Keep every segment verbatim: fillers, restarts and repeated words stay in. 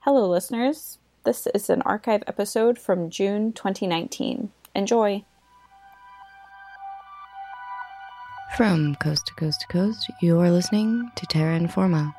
Hello, listeners. This is an archive episode from June twenty nineteen. Enjoy. From coast to coast to coast, you are listening to Terra Informa.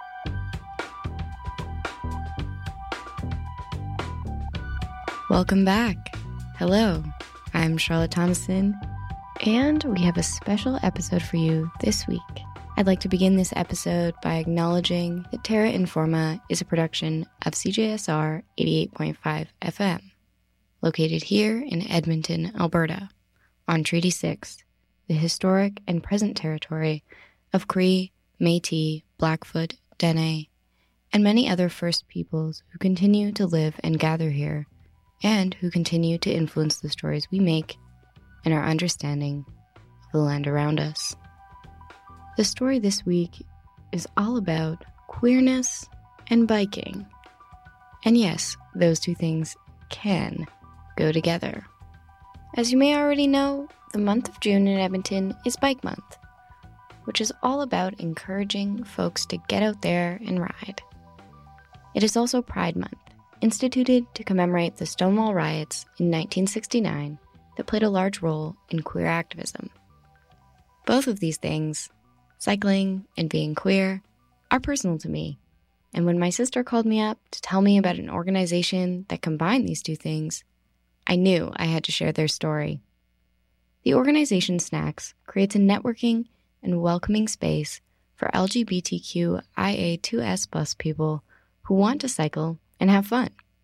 Welcome back. Hello, I'm Charlotte Thomason, and we have a special episode for you this week. I'd like to begin this episode by acknowledging that Terra Informa is a production of C J S R eighty-eight point five F M, located here in Edmonton, Alberta, on Treaty six, the historic and present territory of Cree, Métis, Blackfoot, Dene, and many other First Peoples who continue to live and gather here, and who continue to influence the stories we make and our understanding of the land around us. The story this week is all about queerness and biking. And yes, those two things can go together. As you may already know, the month of June in Edmonton is Bike Month, which is all about encouraging folks to get out there and ride. It is also Pride Month, instituted to commemorate the Stonewall riots in nineteen sixty-nine that played a large role in queer activism. Both of these things, cycling and being queer, are personal to me, and when my sister called me up to tell me about an organization that combined these two things, I knew I had to share their story. The organization Snacks creates a networking and welcoming space for L G B T Q I A two S plus people who want to cycle and have fun.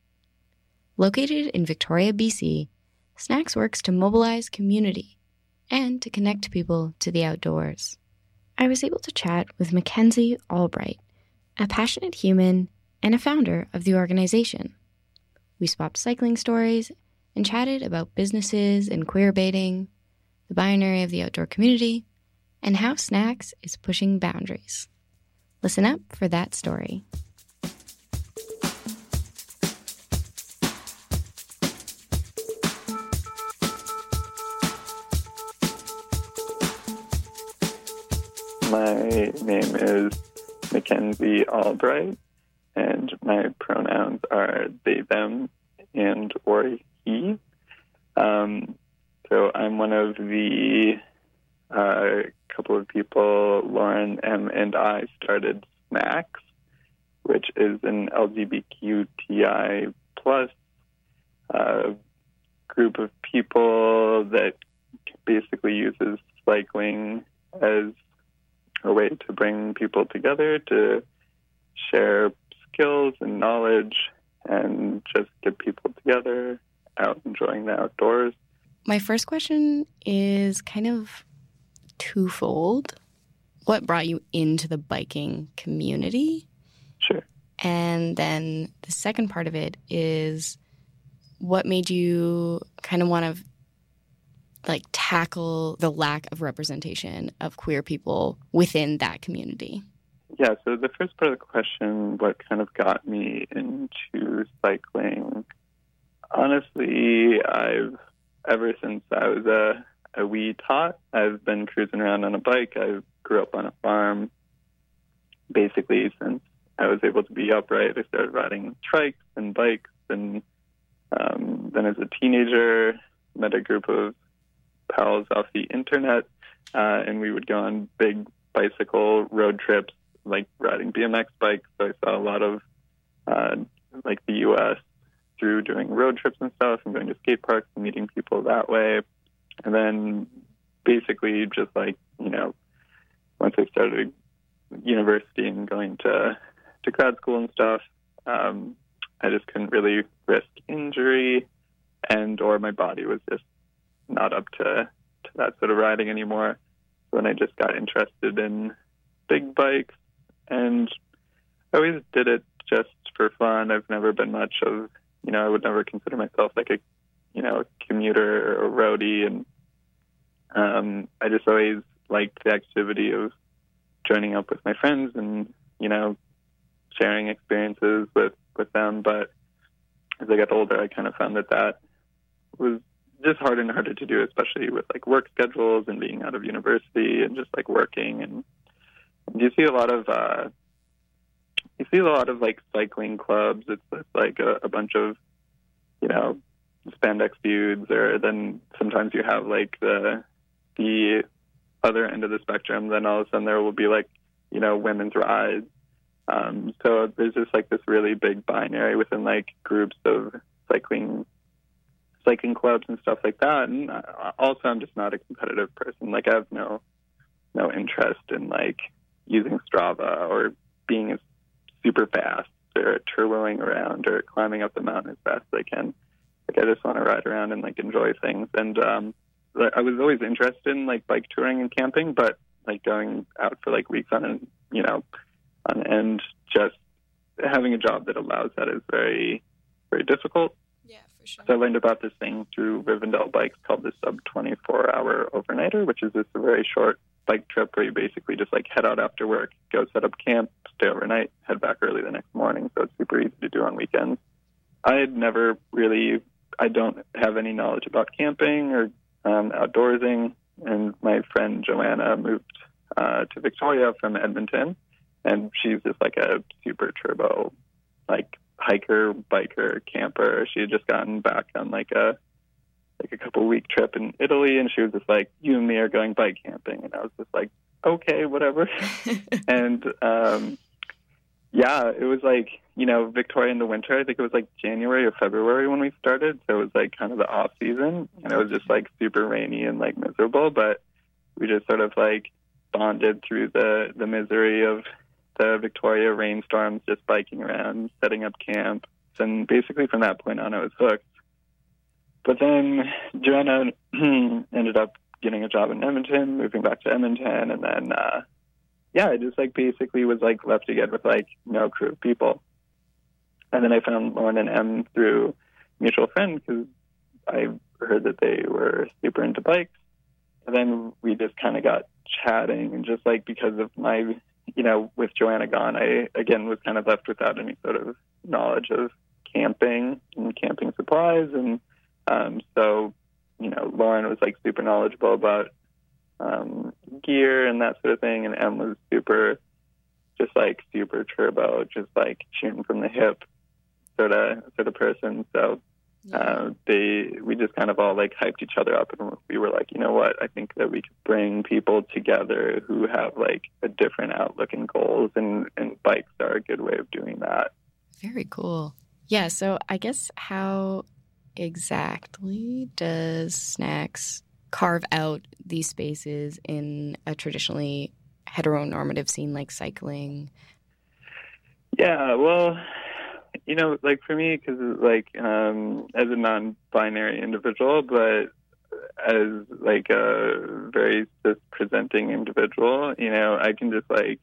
Located in Victoria, B C, Snacks works to mobilize community and to connect people to the outdoors. I was able to chat with Mackenzie Albright, a passionate human and a founder of the organization. We swapped cycling stories and chatted about businesses and queer baiting, the binary of the outdoor community, and how Snacks is pushing boundaries. Listen up for that story. My name is Mackenzie Albright, and my pronouns are they, them, and or he. Um, so I'm one of the uh, couple of people, Lauren M. and I started Snacks, which is an L G B T Q I plus uh, group of people that basically uses cycling as a way to bring people together, to share skills and knowledge, and just get people together, out enjoying the outdoors. My first question is kind of twofold. What brought you into the biking community? Sure. And then the second part of it is what made you kind of want to like tackle the lack of representation of queer people within that community? Yeah, so the first part of the question, what kind of got me into cycling? Honestly, I've, ever since I was a, a wee tot, I've been cruising around on a bike. I grew up on a farm. Basically, since I was able to be upright, I started riding trikes and bikes. And um, then as a teenager, met a group of pals off the internet, uh, and we would go on big bicycle road trips, like riding B M X bikes. So I saw a lot of uh, like the U S through doing road trips and stuff, and going to skate parks and meeting people that way. And then basically just like, you know, once I started university and going to, to grad school and stuff, um, I just couldn't really risk injury, and or my body was just not up to, to that sort of riding anymore. So then I just got interested in big bikes, and I always did it just for fun. I've never been much of, you know, I would never consider myself like a, you know, a commuter or a roadie, and um, I just always liked the activity of joining up with my friends and, you know, sharing experiences with, with them. But as I got older, I kind of found that that was just harder and harder to do, especially with like work schedules and being out of university and just like working. And, and you see a lot of uh, you see a lot of like cycling clubs. It's, it's like a, a bunch of, you know, spandex dudes, or then sometimes you have like the the other end of the spectrum. Then all of a sudden there will be like, you know, women's rides. Um, so there's just like this really big binary within like groups of cycling cycling clubs and stuff like that. And also, I'm just not a competitive person. Like, I have no no interest in like using Strava or being super fast or turboing around or climbing up the mountain as fast as I can. Like, I just want to ride around and like enjoy things. And um, I was always interested in like bike touring and camping, but like going out for like weeks on and you know on end, just having a job that allows that is very very difficult. Yeah, for sure. So I learned about this thing through Rivendell Bikes called the sub twenty-four hour overnighter, which is just a very short bike trip where you basically just like head out after work, go set up camp, stay overnight, head back early the next morning. So it's super easy to do on weekends. I had never really, I don't have any knowledge about camping or um, outdoorsing. And my friend Joanna moved uh, to Victoria from Edmonton, and she's just like a super turbo, like hiker, biker, camper. She had just gotten back on like a like a couple week trip in Italy, and she was just like, "You and me are going bike camping," and I was just like, "Okay, whatever." and um, yeah, it was like, you know, Victoria in the winter. I think it was like January or February when we started, so it was like kind of the off season, and it was just like super rainy and like miserable. But we just sort of like bonded through the the misery of the Victoria rainstorms, just biking around, setting up camp. And basically from that point on, I was hooked. But then Joanna ended up getting a job in Edmonton, moving back to Edmonton. And then, uh, yeah, I just like basically was like left again with like no crew of people. And then I found Lauren and Em through mutual friend because I heard that they were super into bikes. And then we just kind of got chatting, and just like because of my, you know, with Joanna gone, I, again, was kind of left without any sort of knowledge of camping and camping supplies. And um, so, you know, Lauren was like super knowledgeable about um, gear and that sort of thing. And Em was super, just like super turbo, just like shooting from the hip sort of, sort of person. So uh, they, we just kind of all like hyped each other up, and we were like, you know what, I think that we could bring people together who have like a different outlook and goals, and, and bikes are a good way of doing that. Very cool. Yeah, so I guess how exactly does Snacks carve out these spaces in a traditionally heteronormative scene like cycling? Yeah, well, you know, like for me, because like um, as a non-binary individual, but as like a very cis-presenting individual, you know, I can just like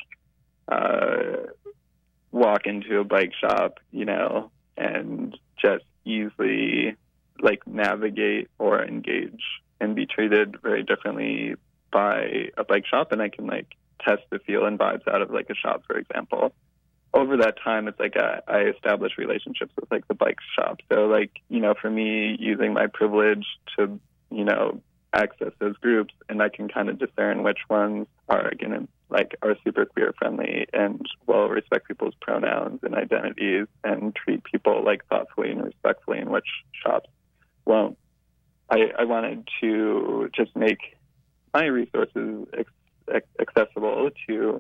uh, walk into a bike shop, you know, and just easily like navigate or engage and be treated very differently by a bike shop, and I can like test the feel and vibes out of like a shop, for example. Over that time, it's like I, I established relationships with like the bike shop. So like, you know, for me, using my privilege to, you know, access those groups, and I can kind of discern which ones are going to like are super queer friendly and will respect people's pronouns and identities and treat people like thoughtfully and respectfully, and which shops won't. I, I wanted to just make my resources ex- accessible to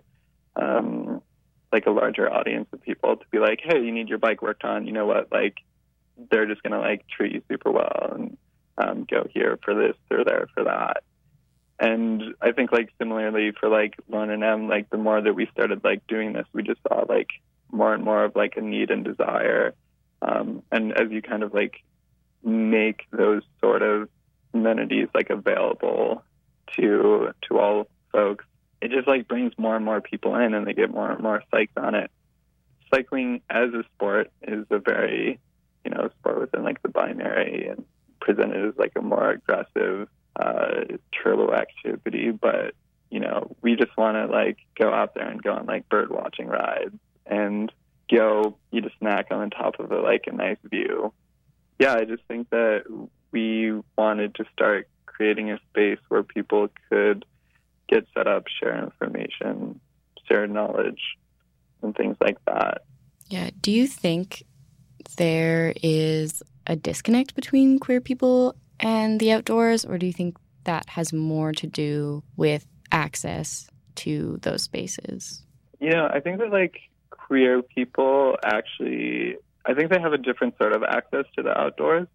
um, like a larger audience of people, to be like, hey, you need your bike worked on, you know what, like they're just going to like treat you super well and um, go here for this or there for that. And I think like similarly for like Lauren and Em, like the more that we started like doing this, we just saw like more and more of like a need and desire. Um, and as you kind of like make those sort of amenities like available to to all folks, it just like brings more and more people in, and they get more and more psyched on it. Cycling as a sport is a very, you know, sport within like the binary and presented as like a more aggressive uh, turbo activity. But, you know, we just want to like go out there and go on like bird watching rides and go eat a snack on the top of a, like a nice view. Yeah, I just think that we wanted to start creating a space where people could get set up, share information, share knowledge, and things like that. Yeah. Do you think there is a disconnect between queer people and the outdoors, or do you think that has more to do with access to those spaces? You know, I think that, like, queer people actually, I think they have a different sort of access to the outdoors.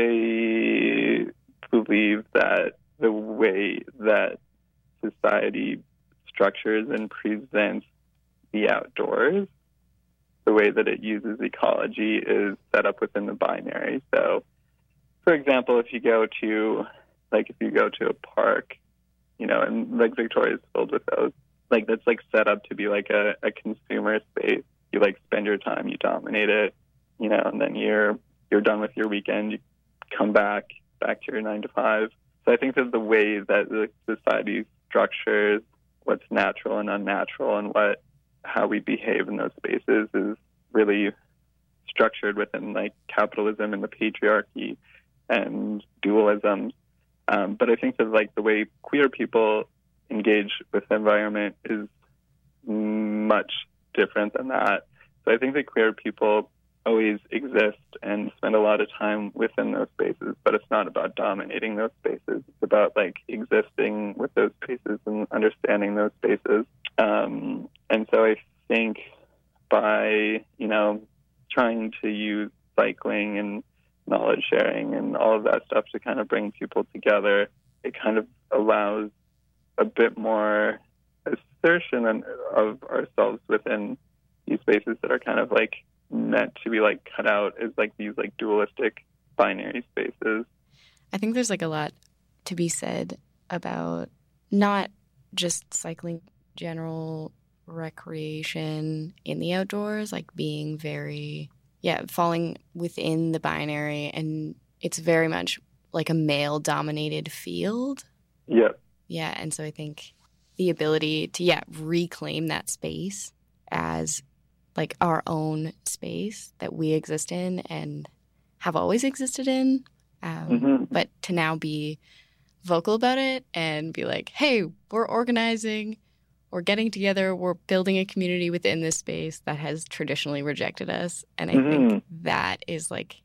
I believe that the way that society structures and presents the outdoors, the way that it uses ecology, is set up within the binary. So, for example, if you go to, like, if you go to a park, you know, and, like, Victoria's filled with those, like, that's, like, set up to be, like, a, a consumer space. You, like, spend your time, you dominate it, you know, and then you're you're done with your weekend, you come back, back to your nine to five. So I think that the way that the society structures what's natural and unnatural and what how we behave in those spaces is really structured within, like, capitalism and the patriarchy and dualism. Um, but I think that, like, the way queer people engage with the environment is much different than that. So I think that queer people always exist and spend a lot of time within those spaces, but it's not about dominating those spaces. It's about, like, existing with those spaces and understanding those spaces. Um, and so I think by, you know, trying to use cycling and knowledge sharing and all of that stuff to kind of bring people together, it kind of allows a bit more assertion of ourselves within these spaces that are kind of, like, meant to be, like, cut out as, like, these, like, dualistic binary spaces. I think there's, like, a lot to be said about not just cycling, general recreation in the outdoors, like being very, yeah, falling within the binary, and it's very much like a male-dominated field. Yep. Yeah, and so I think the ability to, yeah, reclaim that space as, like, our own space that we exist in and have always existed in, um, mm-hmm. but to now be vocal about it and be like, hey, we're organizing, we're getting together, we're building a community within this space that has traditionally rejected us. And I mm-hmm. think that is, like,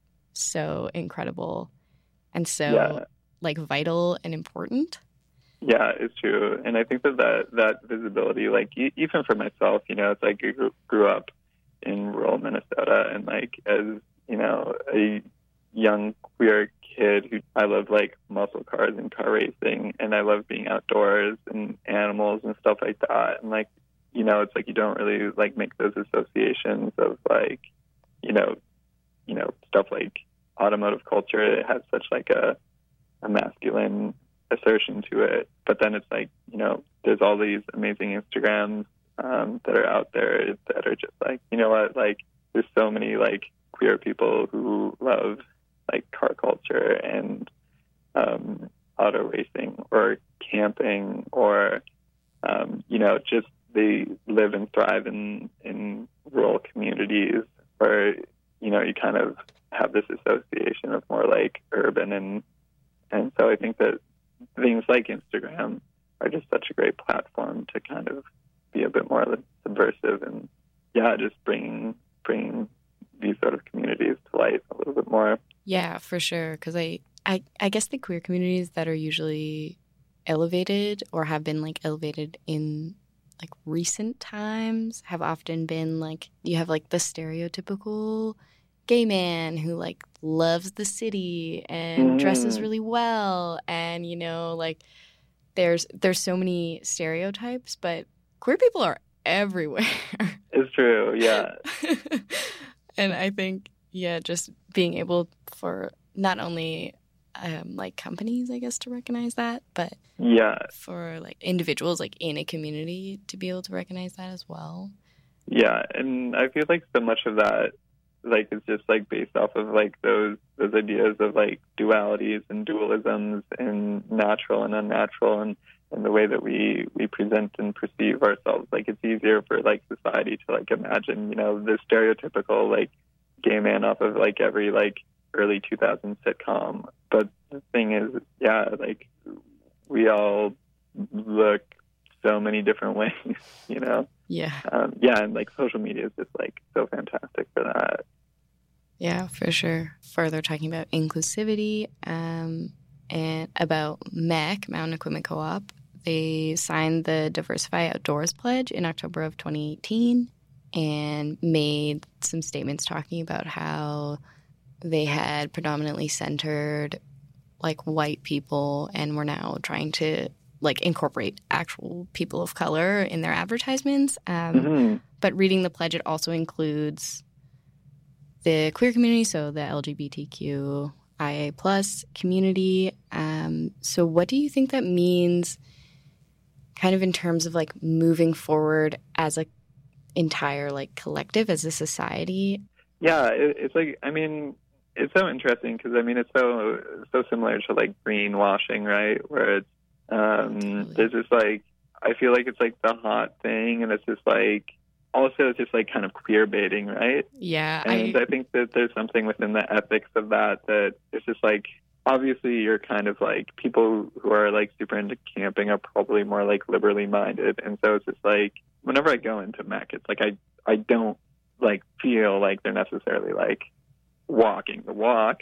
so incredible and so, yeah. like, vital and important. Yeah, it's true. And I think that that, that visibility, like, e- even for myself, you know, it's like I grew, grew up in rural Minnesota, and, like, as, you know, a young queer kid who I love, like, muscle cars and car racing, and I love being outdoors and animals and stuff like that. And, like, you know, it's like you don't really, like, make those associations of, like, you know, you know, stuff like automotive culture. It has such, like, a, a masculine assertion to it, but then it's like, you know, there's all these amazing Instagrams um, that are out there that are just like, you know what, like, there's so many, like, queer people who love, like, car culture and um, auto racing or camping or um, you know, just they live and thrive in in rural communities where, you know, you kind of have this association of more, like, urban, and and so I think that things like Instagram are just such a great platform to kind of be a bit more subversive and, yeah, just bringing bringing these sort of communities to light a little bit more. Yeah, for sure. Because I, I, I guess the queer communities that are usually elevated or have been, like, elevated in, like, recent times have often been, like, you have, like, the stereotypical gay man who, like, loves the city and mm. dresses really well, and, you know, like, there's there's so many stereotypes, but queer people are everywhere. It's true, yeah. And I think, yeah, just being able for not only um, like companies, I guess, to recognize that, but yeah, for, like, individuals, like, in a community to be able to recognize that as well. Yeah, and I feel like so much of that, like, it's just, like, based off of, like, those those ideas of, like, dualities and dualisms and natural and unnatural, and, and the way that we, we present and perceive ourselves. Like, it's easier for, like, society to, like, imagine, you know, the stereotypical, like, gay man off of, like, every, like, early two thousands sitcom. But the thing is, yeah, like, we all look so many different ways, you know? Yeah. Um, yeah, and like social media is just like so fantastic for that. Yeah, for sure. Further talking about inclusivity um, and about M E C, Mountain Equipment Co-op, they signed the Diversify Outdoors Pledge in October of twenty eighteen and made some statements talking about how they had predominantly centered like white people and were now trying to like incorporate actual people of color in their advertisements. Um, Mm-hmm. But reading the pledge, it also includes the queer community, so the L G B T Q I A plus community. Um, so what do you think that means kind of in terms of like moving forward as a entire like collective, as a society? Yeah, it, it's like, I mean, it's so interesting because, I mean, it's so so similar to like greenwashing, right? Where it's, um, Totally. there's just like, I feel like it's like the hot thing, and it's just like, also it's just like kind of queer baiting, right? Yeah. And I, I think that there's something within the ethics of that that it's just like, obviously you're kind of like, people who are like super into camping are probably more like liberally minded. And so it's just like, whenever I go into M E C, it's like I, I don't like feel like they're necessarily like walking the walk.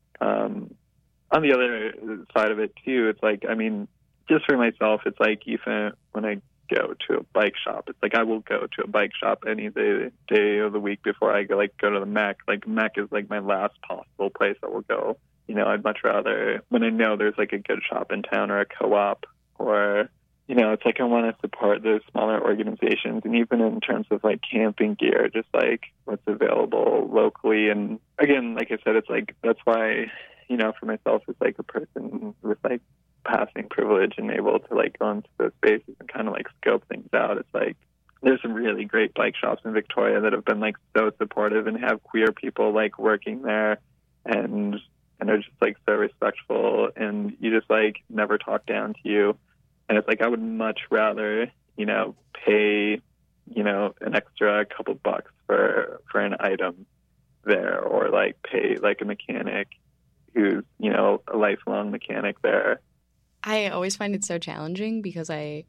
Um, on the other side of it too, it's like, I mean, just for myself, it's like even when I go to a bike shop, it's like I will go to a bike shop any day, day of the week before I go like go to the M E C. Like M E C is like my last possible place I will go. You know, I'd much rather when I know there's like a good shop in town or a co-op, or you know, it's like I want to support those smaller organizations. And even in terms of like camping gear, just like what's available locally. And again, like I said, it's like that's why, you know, for myself as like a person with like passing privilege and able to like go into those spaces and kind of like scope things out, it's like there's some really great bike shops in Victoria that have been like so supportive and have queer people like working there and and are just like so respectful, and you just like never talk down to you. And it's like I would much rather, you know, pay, you know, an extra couple bucks for for an item there, or like pay like a mechanic who's, you know, a lifelong mechanic there. I always find it so challenging because I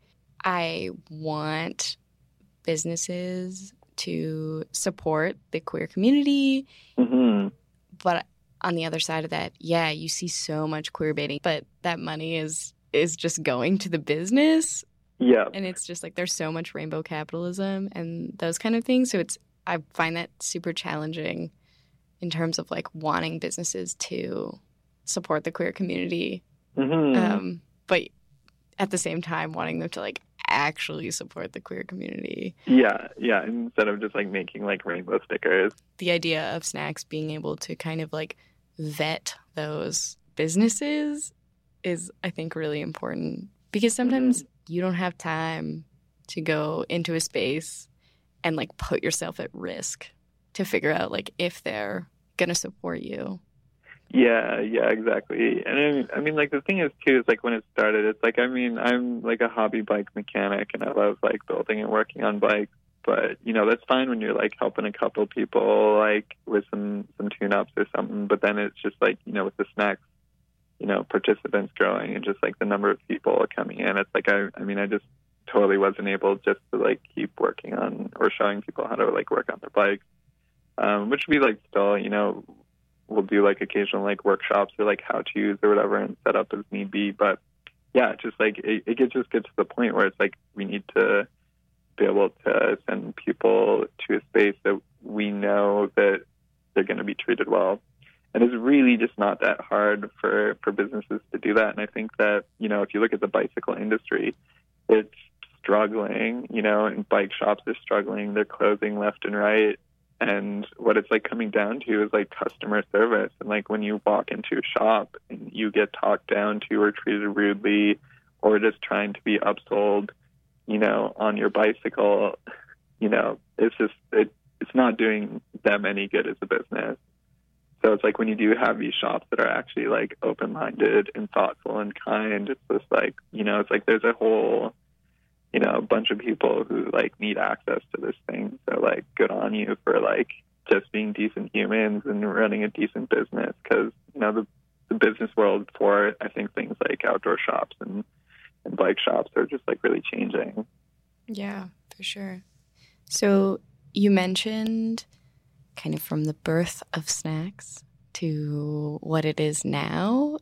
I want businesses to support the queer community, Mm-hmm. but on the other side of that, yeah, you see so much queer baiting, but that money is is just going to the business, Yeah. and it's just like there's so much rainbow capitalism and those kind of things. So it's I find that super challenging in terms of like wanting businesses to support the queer community. Mm-hmm. Um, but at the same time, wanting them to like actually support the queer community. Yeah, yeah. Instead of just like making like rainbow stickers. The idea of Snacks being able to kind of like vet those businesses is, I think, really important because sometimes mm-hmm. you don't have time to go into a space and like put yourself at risk to figure out like if they're gonna support you. Yeah, yeah, exactly. And I mean, I mean, like the thing is too is like when it started, it's like I mean, I'm like a hobby bike mechanic, and I love like building and working on bikes. But you know, that's fine when you're like helping a couple people like with some some tune-ups or something. But then it's just like, you know, with the Snacks, you know, participants growing and just like the number of people coming in, it's like I, I mean, I just totally wasn't able just to like keep working on or showing people how to like work on their bikes, um, which would be like still, you know. We'll do like occasional like workshops or like how to's or whatever and set up as need be. But yeah, just like it, it gets, just gets to the point where it's like we need to be able to send people to a space that we know that they're going to be treated well. And it's really just not that hard for, for businesses to do that. And I think that, you know, if you look at the bicycle industry, it's struggling, you know, and bike shops are struggling. They're closing left and right. And what it's like coming down to is like customer service. And like when you walk into a shop and you get talked down to or treated rudely or just trying to be upsold, you know, on your bicycle, you know, it's just, it, it's not doing them any good as a business. So it's like when you do have these shops that are actually like open-minded and thoughtful and kind, it's just like, you know, it's like there's a whole, you know, a bunch of people who like need access to this thing. So like good on you for like just being decent humans and running a decent business. Cause you know, the, the business world for, I think things like outdoor shops and and bike shops are just like really changing. Yeah, for sure. So you mentioned kind of from the birth of Snacks to what it is now,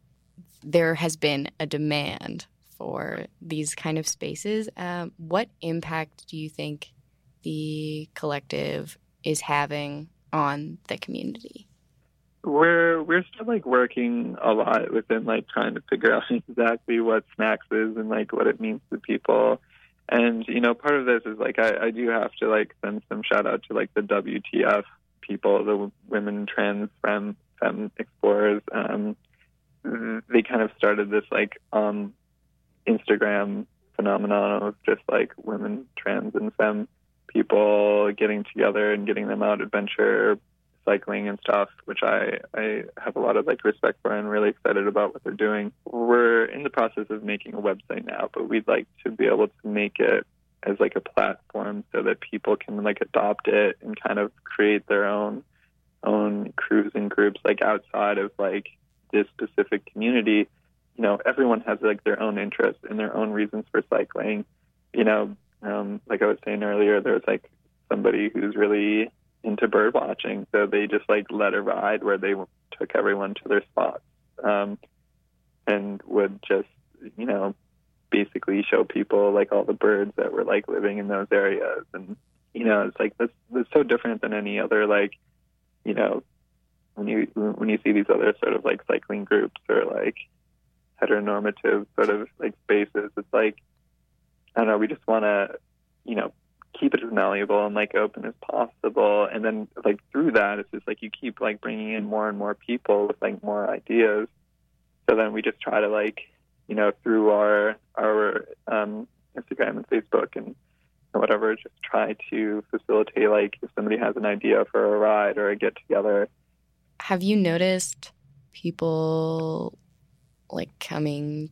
there has been a demand for these kind of spaces. Um, what impact do you think the collective is having on the community? We're we're still like working a lot within like trying to figure out exactly what Snacks is and like what it means to people. And you know, part of this is like I, I do have to like send some shout out to like the W T F people, the Women Trans Femme Femme Explorers. Um, they kind of started this like um, Instagram phenomenon of just like women, trans, and femme people getting together and getting them out adventure cycling and stuff, which I, I have a lot of like respect for and really excited about what they're doing. We're in the process of making a website now, but we'd like to be able to make it as like a platform so that people can like adopt it and kind of create their own own crews and groups like outside of like this specific community. You know, everyone has like their own interests and their own reasons for cycling. You know, um, like I was saying earlier, there's like somebody who's really into bird watching, so they just like led a ride where they took everyone to their spots um, and would just, you know, basically show people like all the birds that were like living in those areas. And you know, it's like this this so different than any other like, you know, when you when you see these other sort of like cycling groups or like heteronormative sort of like spaces, it's like, I don't know, we just want to, you know, keep it as malleable and like open as possible. And then like through that, it's just like you keep like bringing in more and more people with like more ideas. So then we just try to like, you know, through our our um, Instagram and Facebook and whatever, just try to facilitate like if somebody has an idea for a ride or a get together. Have you noticed people like coming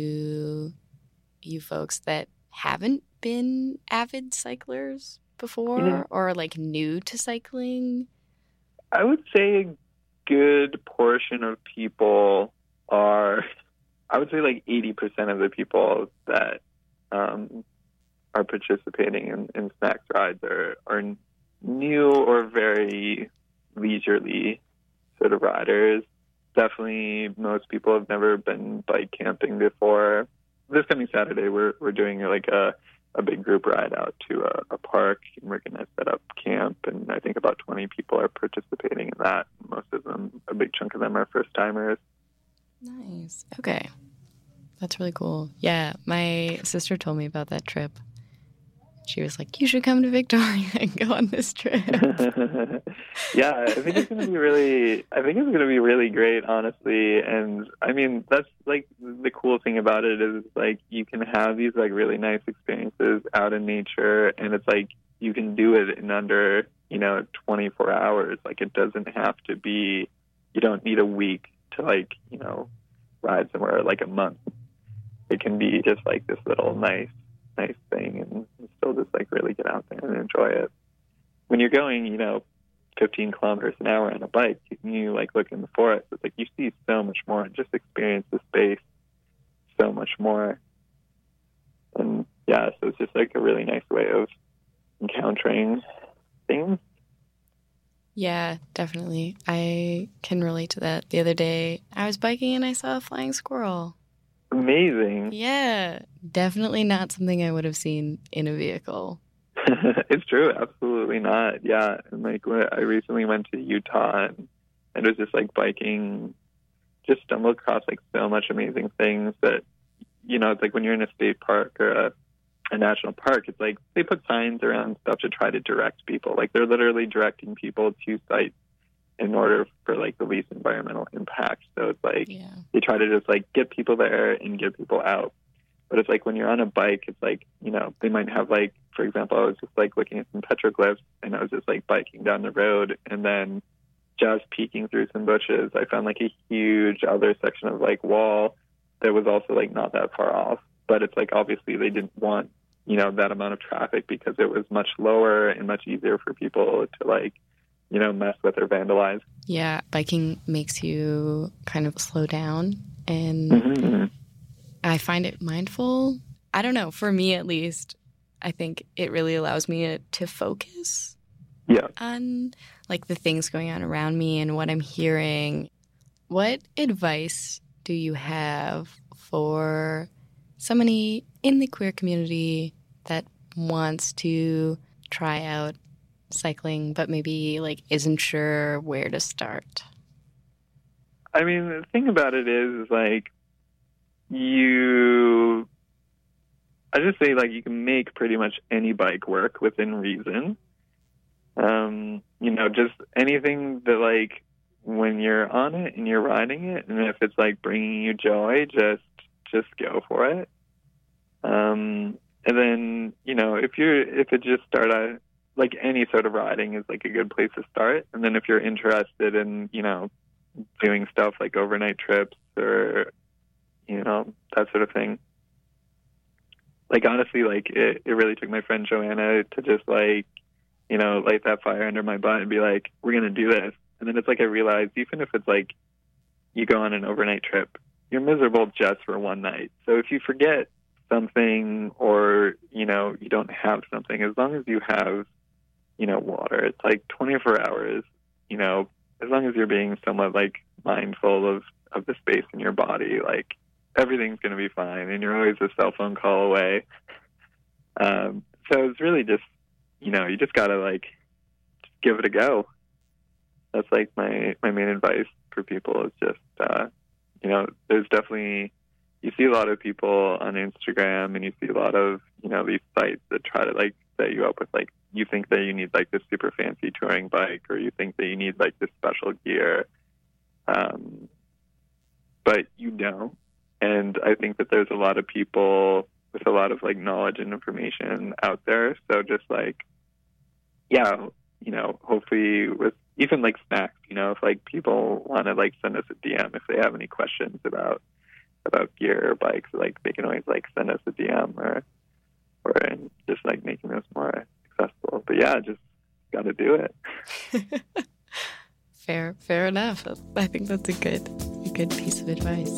to you folks that haven't been avid cyclers before, yeah. or like new to cycling? I would say a good portion of people are, I would say like eighty percent of the people that um, are participating in, in Snacks rides are, are new or very leisurely sort of riders. Definitely most people have never been bike camping before. This coming Saturday, we're we're doing like a a big group ride out to a, a park, and we're going to set up camp, and I think about twenty people are participating in that. Most of them, a big chunk of them are first-timers. Nice. Okay. That's really cool. Yeah, my sister told me about that trip. She was like, you should come to Victoria and go on this trip. Yeah, I think it's going to be really, I think it's going to be really great, honestly. And I mean, that's like the cool thing about it is like you can have these like really nice experiences out in nature, and it's like you can do it in under, you know, twenty-four hours. Like it doesn't have to be, you don't need a week to like, you know, ride somewhere, like a month. It can be just like this little nice, nice thing, and still just like really get out there and enjoy it. When you're going, you know, fifteen kilometers an hour on a bike, you like look in the forest, it's like you see so much more and just experience the space so much more. And yeah, so it's just like a really nice way of encountering things. Yeah, definitely. I can relate to that. The other day, I was biking and I saw a flying squirrel. Amazing. Yeah, definitely not something I would have seen in a vehicle. It's true, absolutely not. Yeah, and like when I recently went to Utah and, and it was just like biking, just stumbled across like so much amazing things that, you know, it's like when you're in a state park or a, a national park, it's like they put signs around stuff to try to direct people. Like they're literally directing people to sites in order for like the least environmental impact. So it's like yeah. They try to just like get people there and get people out. But it's like when you're on a bike, it's like, you know, they might have like, for example, I was just like looking at some petroglyphs and I was just like biking down the road, and then just peeking through some bushes, I found like a huge other section of like wall that was also like not that far off. But it's like obviously they didn't want, you know, that amount of traffic because it was much lower and much easier for people to like, you know, mess with or vandalize. Yeah, biking makes you kind of slow down and mm-hmm. I find it mindful. I don't know, for me at least, I think it really allows me to, to focus yeah. on like the things going on around me and what I'm hearing. What advice do you have for somebody in the queer community that wants to try out cycling but maybe like isn't sure where to start? I mean, the thing about it is, is like, you, I just say, like, you can make pretty much any bike work within reason. Um, you know, just anything that, like, when you're on it and you're riding it, and if it's, like, bringing you joy, just, just go for it. Um, and then, you know, if you're, if it just start out, like, any sort of riding is, like, a good place to start. And then if you're interested in, you know, doing stuff like overnight trips or, you know, that sort of thing. Like, honestly, like, it, it really took my friend Joanna to just, like, you know, light that fire under my butt and be like, we're going to do this. And then it's like I realized, even if it's like you go on an overnight trip, you're miserable just for one night. So if you forget something or, you know, you don't have something, as long as you have, you know, water, it's like twenty-four hours, you know, as long as you're being somewhat, like, mindful of, of the space in your body, like, everything's going to be fine, and you're always a cell phone call away. Um, so it's really just, you know, you just got to, like, just give it a go. That's, like, my, my main advice for people is just, uh, you know, there's definitely, you see a lot of people on Instagram, and you see a lot of, you know, these sites that try to, like, set you up with, like, you think that you need, like, this super fancy touring bike, or you think that you need, like, this special gear. Um, but you don't. And I think that there's a lot of people with a lot of, like, knowledge and information out there. So just, like, yeah, you know, hopefully with even, like, snacks, you know, if, like, people want to, like, send us a D M if they have any questions about about gear or bikes, like, they can always, like, send us a D M or, or just, like, making this more accessible. But yeah, just got to do it. Fair, fair enough. I think that's a good, a good piece of advice.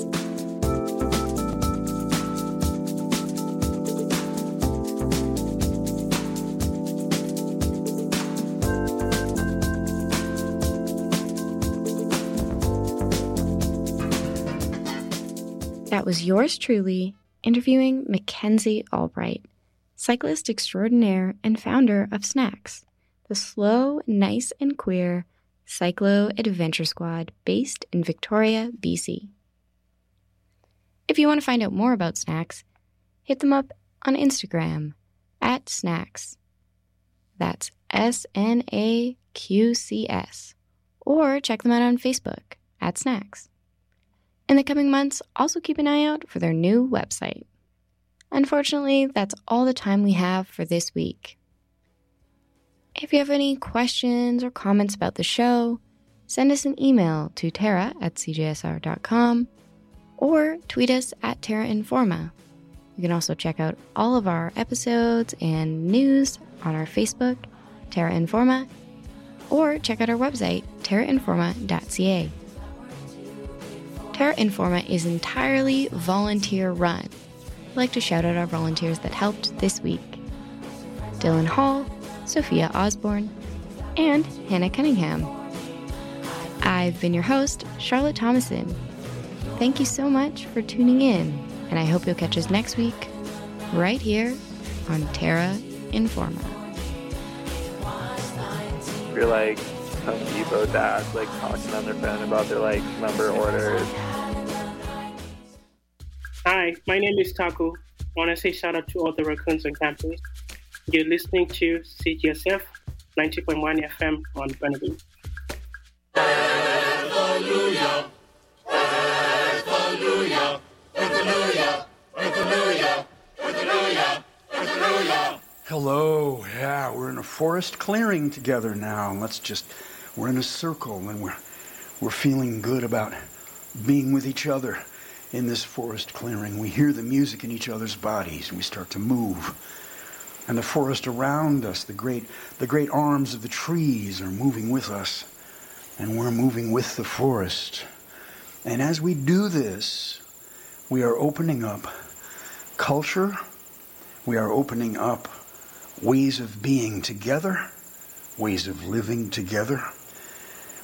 That was yours truly interviewing Mackenzie Albright, cyclist extraordinaire and founder of Snacks, the slow, nice, and queer cyclo adventure squad based in Victoria, B C. If you want to find out more about Snacks, hit them up on Instagram at Snacks. That's S N A Q C S. Or check them out on Facebook at Snacks. In the coming months, also keep an eye out for their new website. Unfortunately, that's all the time we have for this week. If you have any questions or comments about the show, send us an email to Tara at C J S R dot com or tweet us at Terra Informa. You can also check out all of our episodes and news on our Facebook, Terra Informa, or check out our website, terra informa dot c a. Terra Informa is entirely volunteer-run. I'd like to shout out our volunteers that helped this week. Dylan Hall, Sophia Osborne, and Hannah Cunningham. I've been your host, Charlotte Thomason. Thank you so much for tuning in, and I hope you'll catch us next week, right here on Terra Informa. You're like some Depot dads, like, talking on their phone about their, like, number orders. Hi, my name is Taco. I want to say shout out to all the raccoons on campus. You're listening to C G S F ninety point one F M on Burnaby. Hallelujah, hallelujah, hallelujah, hallelujah, hallelujah, hallelujah. Hello, yeah, we're in a forest clearing together now. Let's just, we're in a circle and we're, we're feeling good about being with each other in this forest clearing. We hear the music in each other's bodies and we start to move. And the forest around us, the great, the great arms of the trees are moving with us. And we're moving with the forest. And as we do this, we are opening up culture. We are opening up ways of being together, ways of living together.